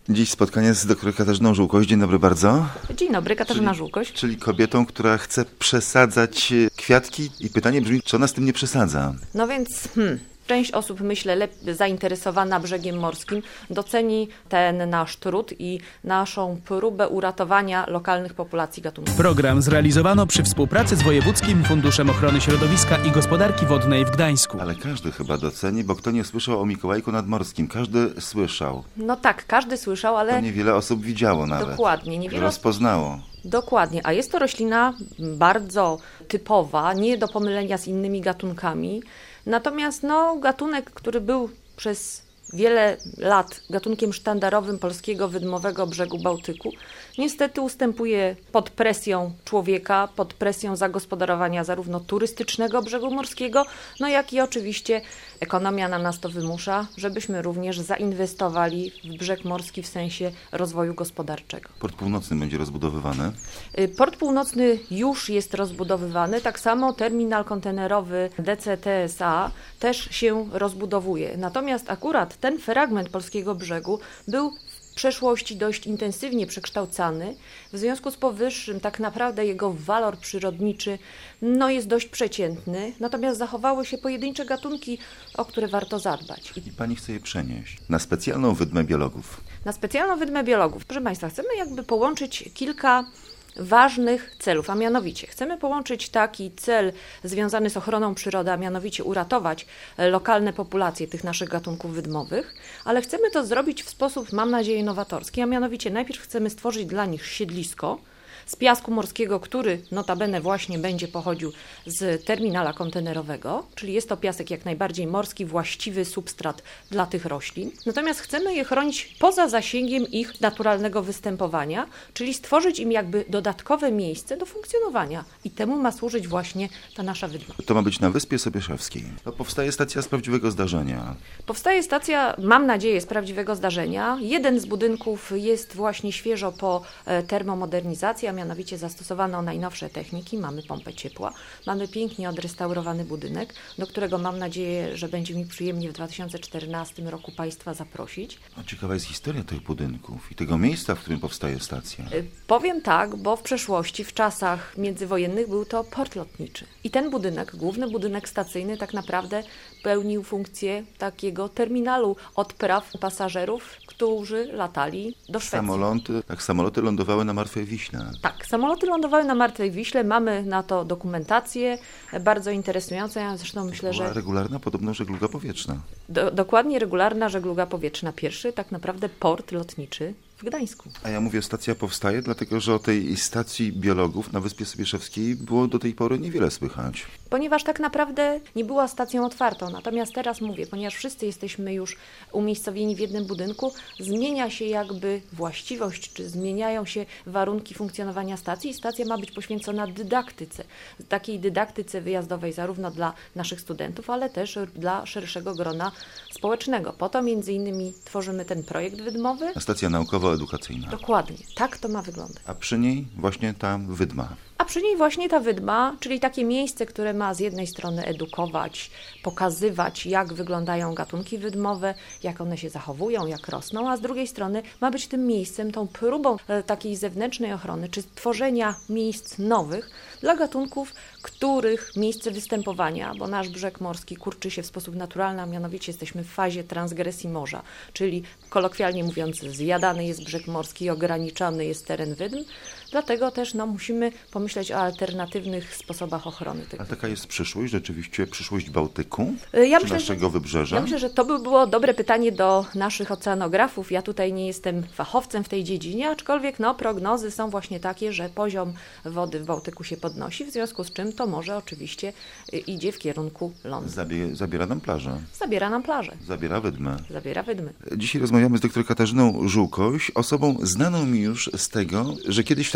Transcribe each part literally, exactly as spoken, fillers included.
Dziś spotkanie z dr Katarzyną Żółkoś. Dzień dobry bardzo. Dzień dobry, Katarzyna czyli, Żółkoś. Czyli kobietą, która chce przesadzać kwiatki i pytanie brzmi, czy ona z tym nie przesadza? No więc... Hmm. Część osób, myślę, lepiej zainteresowana brzegiem morskim doceni ten nasz trud i naszą próbę uratowania lokalnych populacji gatunków. Program zrealizowano przy współpracy z Wojewódzkim Funduszem Ochrony Środowiska i Gospodarki Wodnej w Gdańsku. Ale każdy chyba doceni, bo kto nie słyszał o Mikołajku Nadmorskim? Każdy słyszał. No tak, każdy słyszał, ale... To niewiele osób widziało nawet. Dokładnie. Niewiele rozpoznało. Dokładnie, a jest to roślina bardzo typowa, nie do pomylenia z innymi gatunkami. Natomiast no, gatunek, który był przez wiele lat gatunkiem sztandarowym polskiego wydmowego brzegu Bałtyku, niestety ustępuje pod presją człowieka, pod presją zagospodarowania zarówno turystycznego brzegu morskiego, no jak i oczywiście ekonomia na nas to wymusza, żebyśmy również zainwestowali w brzeg morski w sensie rozwoju gospodarczego. Port Północny będzie rozbudowywany? Port Północny już jest rozbudowywany, tak samo terminal kontenerowy D C T S A też się rozbudowuje. Natomiast akurat ten fragment polskiego brzegu był w przeszłości dość intensywnie przekształcany. W związku z powyższym tak naprawdę jego walor przyrodniczy no, jest dość przeciętny, natomiast zachowały się pojedyncze gatunki, o które warto zadbać. I pani chce je przenieść na specjalną wydmę biologów. Na specjalną wydmę biologów. Proszę Państwa, chcemy jakby połączyć kilka ważnych celów, a mianowicie chcemy połączyć taki cel związany z ochroną przyrody, a mianowicie uratować lokalne populacje tych naszych gatunków wydmowych, ale chcemy to zrobić w sposób, mam nadzieję, nowatorski, a mianowicie najpierw chcemy stworzyć dla nich siedlisko z piasku morskiego, który notabene właśnie będzie pochodził z terminala kontenerowego, czyli jest to piasek jak najbardziej morski, właściwy substrat dla tych roślin. Natomiast chcemy je chronić poza zasięgiem ich naturalnego występowania, czyli stworzyć im jakby dodatkowe miejsce do funkcjonowania i temu ma służyć właśnie ta nasza wydma. To ma być na Wyspie Sobieszewskiej. To powstaje stacja z prawdziwego zdarzenia. Powstaje stacja, mam nadzieję, z prawdziwego zdarzenia. Jeden z budynków jest właśnie świeżo po termomodernizacji, a mianowicie zastosowano najnowsze techniki, mamy pompę ciepła, mamy pięknie odrestaurowany budynek, do którego mam nadzieję, że będzie mi przyjemnie w dwa tysiące czternastym roku Państwa zaprosić. A ciekawa jest historia tych budynków i tego miejsca, w którym powstaje stacja. Powiem tak, bo w przeszłości, w czasach międzywojennych był to port lotniczy. I ten budynek, główny budynek stacyjny tak naprawdę pełnił funkcję takiego terminalu odpraw pasażerów, którzy latali do Szwecji. Samoloty, tak, samoloty lądowały na Martwej Wiśle. Tak, samoloty lądowały na Martwej Wiśle, mamy na to dokumentację bardzo interesującą, ja zresztą myślę, była że... regularna podobno żegluga powietrzna. Do, dokładnie regularna żegluga powietrzna. Pierwszy tak naprawdę port lotniczy w Gdańsku. A ja mówię, stacja powstaje, dlatego że o tej stacji biologów na Wyspie Sobieszewskiej było do tej pory niewiele słychać. Ponieważ tak naprawdę nie była stacją otwartą. Natomiast teraz mówię, ponieważ wszyscy jesteśmy już umiejscowieni w jednym budynku, zmienia się jakby właściwość, czy zmieniają się warunki funkcjonowania stacji i stacja ma być poświęcona dydaktyce. Takiej dydaktyce wyjazdowej zarówno dla naszych studentów, ale też dla szerszego grona społecznego. Po to między innymi tworzymy ten projekt wydmowy. A stacja naukowo-edukacyjna. Dokładnie, tak to ma wyglądać. A przy niej właśnie ta wydma. A przy niej właśnie ta wydma, czyli takie miejsce, które ma z jednej strony edukować, pokazywać, jak wyglądają gatunki wydmowe, jak one się zachowują, jak rosną, a z drugiej strony ma być tym miejscem, tą próbą takiej zewnętrznej ochrony, czy tworzenia miejsc nowych dla gatunków, których miejsce występowania, bo nasz brzeg morski kurczy się w sposób naturalny, a mianowicie jesteśmy w fazie transgresji morza, czyli kolokwialnie mówiąc zjadany jest brzeg morski i ograniczony jest teren wydm, dlatego też no, musimy pomyśleć o alternatywnych sposobach ochrony tych. A taka jest przyszłość, rzeczywiście przyszłość Bałtyku, ja czy myślę, naszego że, wybrzeża? Ja myślę, że to by było dobre pytanie do naszych oceanografów. Ja tutaj nie jestem fachowcem w tej dziedzinie, aczkolwiek no, prognozy są właśnie takie, że poziom wody w Bałtyku się podnosi, w związku z czym to morze oczywiście idzie w kierunku lądu. Zabie, zabiera nam plażę. Zabiera nam plażę. Zabiera wydmę. Zabiera wydmy. Dzisiaj rozmawiamy z dr Katarzyną Żółkoś, osobą znaną mi już z tego, że kiedyś w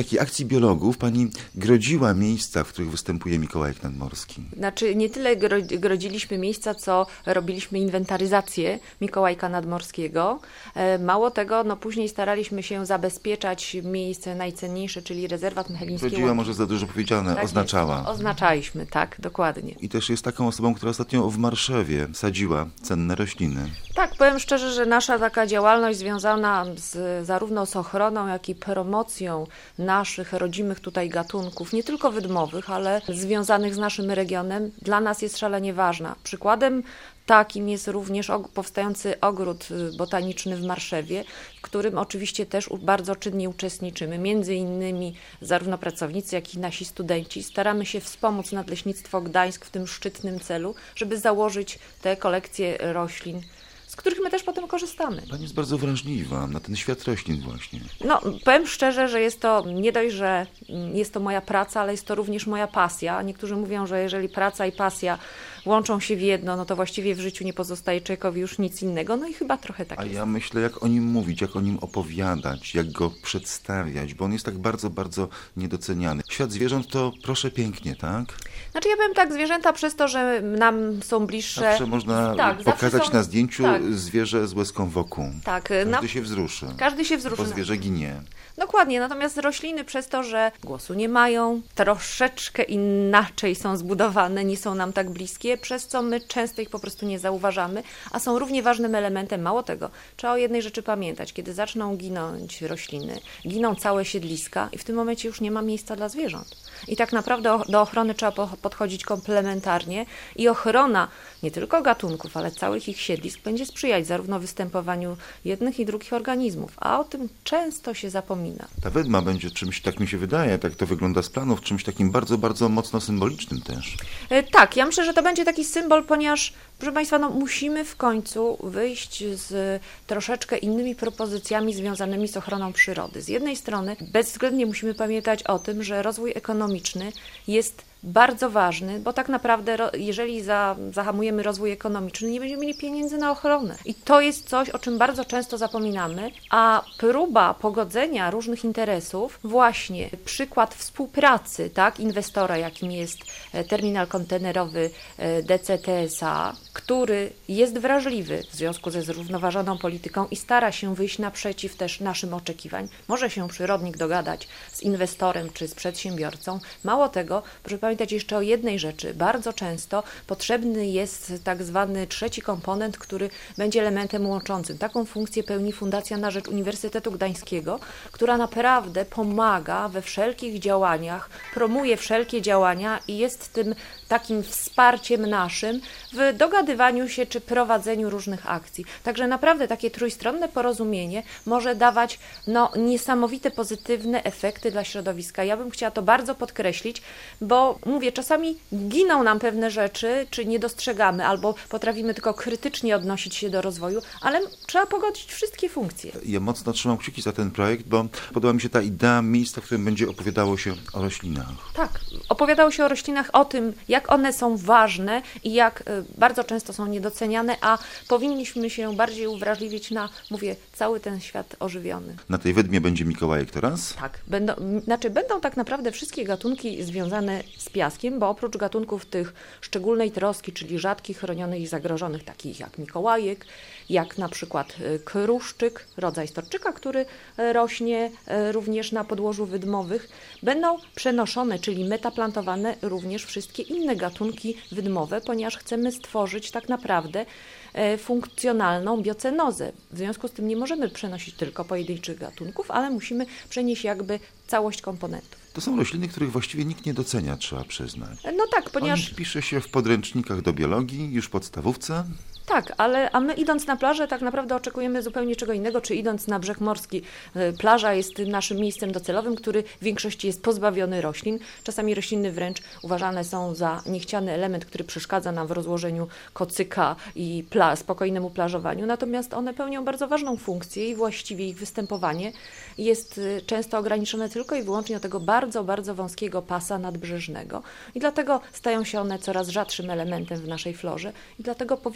takiej akcji biologów pani grodziła miejsca, w których występuje Mikołajek Nadmorski. Znaczy nie tyle gro- grodziliśmy miejsca, co robiliśmy inwentaryzację Mikołajka Nadmorskiego. E, Mało tego, no później staraliśmy się zabezpieczać miejsce najcenniejsze, czyli rezerwat Mechelińskiej Grodziła Łąki. może za dużo powiedziane, Tak oznaczała. jest. Oznaczaliśmy, tak, dokładnie. I też jest taką osobą, która ostatnio w Marszewie sadziła cenne rośliny. Tak, powiem szczerze, że nasza taka działalność związana z, zarówno z ochroną, jak i promocją naszych rodzimych tutaj gatunków, nie tylko wydmowych, ale związanych z naszym regionem, dla nas jest szalenie ważna. Przykładem takim jest również og- powstający ogród y, botaniczny w Marszewie, w którym oczywiście też u- bardzo czynnie uczestniczymy. Między innymi zarówno pracownicy, jak i nasi studenci. Staramy się wspomóc Nadleśnictwo Gdańsk w tym szczytnym celu, żeby założyć te kolekcje roślin, z których my też potem korzystamy. Pani jest bardzo wrażliwa na ten świat roślin właśnie. No, powiem szczerze, że jest to nie dość, że mm, jest to moja praca, ale jest to również moja pasja. Niektórzy mówią, że jeżeli praca i pasja łączą się w jedno, no to właściwie w życiu nie pozostaje człowiekowi już nic innego. No i chyba trochę tak A jest. ja myślę, jak o nim mówić, jak o nim opowiadać, jak go przedstawiać, bo on jest tak bardzo, bardzo niedoceniany. Świat zwierząt to proszę pięknie, tak? Znaczy ja powiem tak, zwierzęta przez to, że nam są bliższe. Zawsze można Tak, zawsze pokazać są- na zdjęciu tak. zwierzę z łezką wokół. Tak, Każdy na... się wzruszy, każdy się wzruszy. bo zwierzę ginie. Dokładnie, natomiast rośliny przez to, że głosu nie mają, troszeczkę inaczej są zbudowane, nie są nam tak bliskie, przez co my często ich po prostu nie zauważamy, a są równie ważnym elementem. Mało tego, trzeba o jednej rzeczy pamiętać, kiedy zaczną ginąć rośliny, giną całe siedliska i w tym momencie już nie ma miejsca dla zwierząt. I tak naprawdę o- do ochrony trzeba po- podchodzić komplementarnie i ochrona nie tylko gatunków, ale całych ich siedlisk będzie sprzyjać zarówno występowaniu jednych i drugich organizmów, a o tym często się zapomina. Ta wydma będzie czymś, tak mi się wydaje, tak to wygląda z planów, czymś takim bardzo, bardzo mocno symbolicznym też. E, Tak, ja myślę, że to będzie taki symbol, ponieważ, proszę Państwa, no musimy w końcu wyjść z troszeczkę innymi propozycjami związanymi z ochroną przyrody. Z jednej strony bezwzględnie musimy pamiętać o tym, że rozwój ekonomiczny jest bardzo ważny, bo tak naprawdę ro- jeżeli za, zahamujemy rozwój ekonomiczny, nie będziemy mieli pieniędzy na ochronę. I to jest coś, o czym bardzo często zapominamy, a próba pogodzenia różnych interesów, właśnie przykład współpracy, tak, inwestora, jakim jest e, terminal kontenerowy e, D C T S A, który jest wrażliwy w związku ze zrównoważoną polityką i stara się wyjść naprzeciw też naszym oczekiwań. Może się przyrodnik dogadać z inwestorem czy z przedsiębiorcą. Mało tego, proszę pamiętać jeszcze o jednej rzeczy. Bardzo często potrzebny jest tak zwany trzeci komponent, który będzie elementem łączącym. Taką funkcję pełni Fundacja na rzecz Uniwersytetu Gdańskiego, która naprawdę pomaga we wszelkich działaniach, promuje wszelkie działania i jest tym takim wsparciem naszym w dogadywaniu się czy prowadzeniu różnych akcji. Także naprawdę takie trójstronne porozumienie może dawać no, niesamowite pozytywne efekty dla środowiska. Ja bym chciała to bardzo podkreślić, bo mówię, czasami giną nam pewne rzeczy, czy nie dostrzegamy, albo potrafimy tylko krytycznie odnosić się do rozwoju, ale trzeba pogodzić wszystkie funkcje. Ja mocno trzymam kciuki za ten projekt, bo podoba mi się ta idea miejsca, w którym będzie opowiadało się o roślinach. Tak, opowiadało się o roślinach, o tym, jak one są ważne i jak y, bardzo często są niedoceniane, a powinniśmy się bardziej uwrażliwić na, mówię, cały ten świat ożywiony. Na tej wydmie będzie Mikołajek teraz? Tak, będą, m, znaczy będą tak naprawdę wszystkie gatunki związane z piaskiem, bo oprócz gatunków tych szczególnej troski, czyli rzadkich, chronionych i zagrożonych, takich jak Mikołajek, jak na przykład y, kruszczyk, rodzaj storczyka, który y, rośnie y, również na podłożu wydmowych, będą przenoszone, czyli metaplantowane również wszystkie inne gatunki wydmowe, ponieważ chcemy stworzyć tak naprawdę e, funkcjonalną biocenozę. W związku z tym nie możemy przenosić tylko pojedynczych gatunków, ale musimy przenieść jakby całość komponentów. To są rośliny, których właściwie nikt nie docenia, trzeba przyznać. No tak, O ponieważ... nich pisze się w podręcznikach do biologii, już w podstawówce. Tak, ale a my idąc na plażę tak naprawdę oczekujemy zupełnie czego innego, czy idąc na brzeg morski. y, Plaża jest naszym miejscem docelowym, który w większości jest pozbawiony roślin. Czasami rośliny wręcz uważane są za niechciany element, który przeszkadza nam w rozłożeniu kocyka i pla, spokojnemu plażowaniu. Natomiast one pełnią bardzo ważną funkcję i właściwie ich występowanie jest y, często ograniczone tylko i wyłącznie do tego bardzo, bardzo wąskiego pasa nadbrzeżnego. I dlatego stają się one coraz rzadszym elementem w naszej florze i dlatego powinniśmy je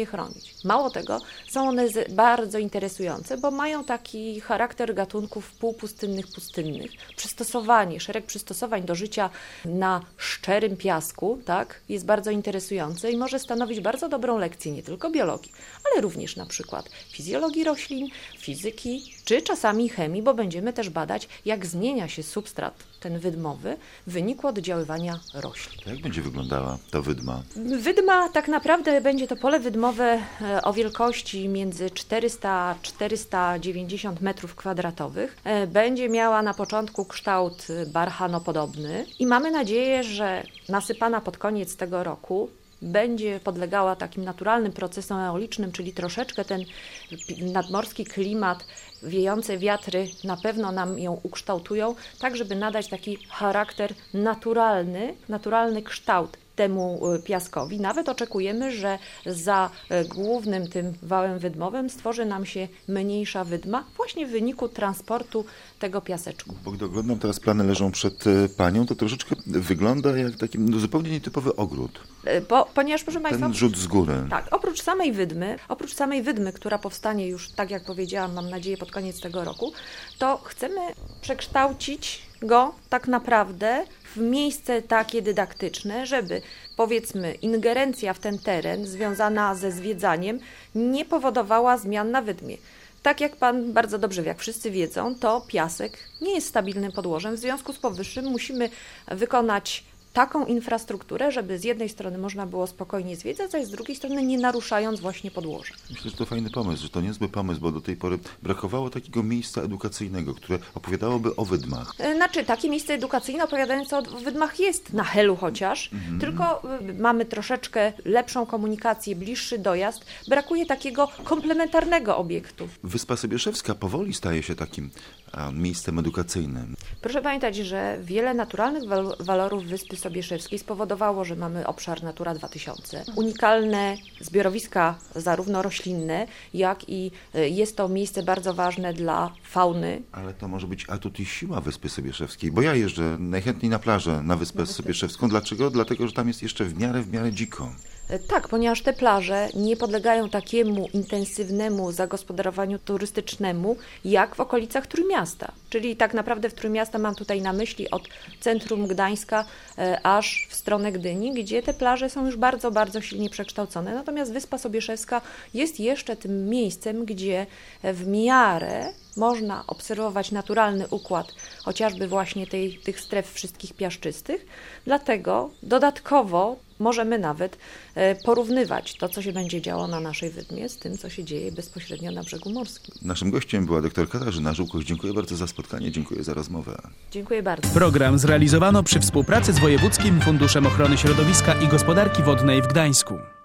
chronić. Mało tego, są one z- bardzo interesujące, bo mają taki charakter gatunków półpustynnych, pustynnych. Przystosowanie, szereg przystosowań do życia na szczerym piasku, tak, jest bardzo interesujące i może stanowić bardzo dobrą lekcję nie tylko biologii, ale również na przykład fizjologii roślin, fizyki czy czasami chemii, bo będziemy też badać, jak zmienia się substrat ten wydmowy w wyniku oddziaływania roślin. To jak będzie wyglądała ta wydma? Wydma tak naprawdę będzie to pole wydmowe e, o wielkości między czterysta a czterysta dziewięćdziesiąt metrów kwadratowych. E, Będzie miała na początku kształt e, barchanopodobny i mamy nadzieję, że nasypana pod koniec tego roku będzie podlegała takim naturalnym procesom eolicznym, czyli troszeczkę ten pi- nadmorski klimat, wiejące wiatry na pewno nam ją ukształtują, tak żeby nadać taki charakter naturalny, naturalny kształt temu y, piaskowi. Nawet oczekujemy, że za y, głównym tym wałem wydmowym stworzy nam się mniejsza wydma właśnie w wyniku transportu tego piaseczku. Bo gdy oglądam teraz, plany leżą przed e, panią, to troszeczkę wygląda jak taki no, zupełnie nietypowy ogród. Y, Bo, ponieważ, proszę Państwa, Ten rzut z góry. tak, oprócz samej wydmy, oprócz samej wydmy, która powstanie już, tak jak powiedziałam, mam nadzieję pod koniec tego roku, to chcemy przekształcić go tak naprawdę w miejsce takie dydaktyczne, żeby powiedzmy ingerencja w ten teren związana ze zwiedzaniem nie powodowała zmian na wydmie. Tak jak Pan bardzo dobrze wie, jak wszyscy wiedzą, to piasek nie jest stabilnym podłożem, w związku z powyższym musimy wykonać taką infrastrukturę, żeby z jednej strony można było spokojnie zwiedzać, a z drugiej strony nie naruszając właśnie podłoża. Myślę, że to fajny pomysł, że to niezły pomysł, bo do tej pory brakowało takiego miejsca edukacyjnego, które opowiadałoby o wydmach. E, Znaczy, takie miejsce edukacyjne opowiadające o wydmach jest na Helu chociaż, tylko y, mamy troszeczkę lepszą komunikację, bliższy dojazd. Brakuje takiego komplementarnego obiektu. Wyspa Sobieszewska powoli staje się takim a, miejscem edukacyjnym. Proszę pamiętać, że wiele naturalnych wal- walorów Wyspy Sobieszewskiej spowodowało, że mamy obszar Natura dwa tysiące. Unikalne zbiorowiska zarówno roślinne, jak i y, jest to miejsce bardzo ważne dla fauny. Ale to może być atut i siła Wyspy Sobieszewskiej, bo ja jeżdżę najchętniej na plażę, na Wyspę Sobieszewską. Dlaczego? Dlatego, że tam jest jeszcze w miarę, w miarę dziko. Tak, ponieważ te plaże nie podlegają takiemu intensywnemu zagospodarowaniu turystycznemu, jak w okolicach Trójmiasta. Czyli tak naprawdę w Trójmiasta mam tutaj na myśli od centrum Gdańska e, aż w stronę Gdyni, gdzie te plaże są już bardzo, bardzo silnie przekształcone. Natomiast Wyspa Sobieszewska jest jeszcze tym miejscem, gdzie w miarę można obserwować naturalny układ chociażby właśnie tej, tych stref wszystkich piaszczystych. Dlatego dodatkowo możemy nawet e, porównywać to, co się będzie działo na naszej wydmie z tym, co się dzieje bezpośrednio na brzegu morskim. Naszym gościem była doktor Katarzyna Żółkoś. Dziękuję bardzo za spotkanie, dziękuję za rozmowę. Dziękuję bardzo. Program zrealizowano przy współpracy z Wojewódzkim Funduszem Ochrony Środowiska i Gospodarki Wodnej w Gdańsku.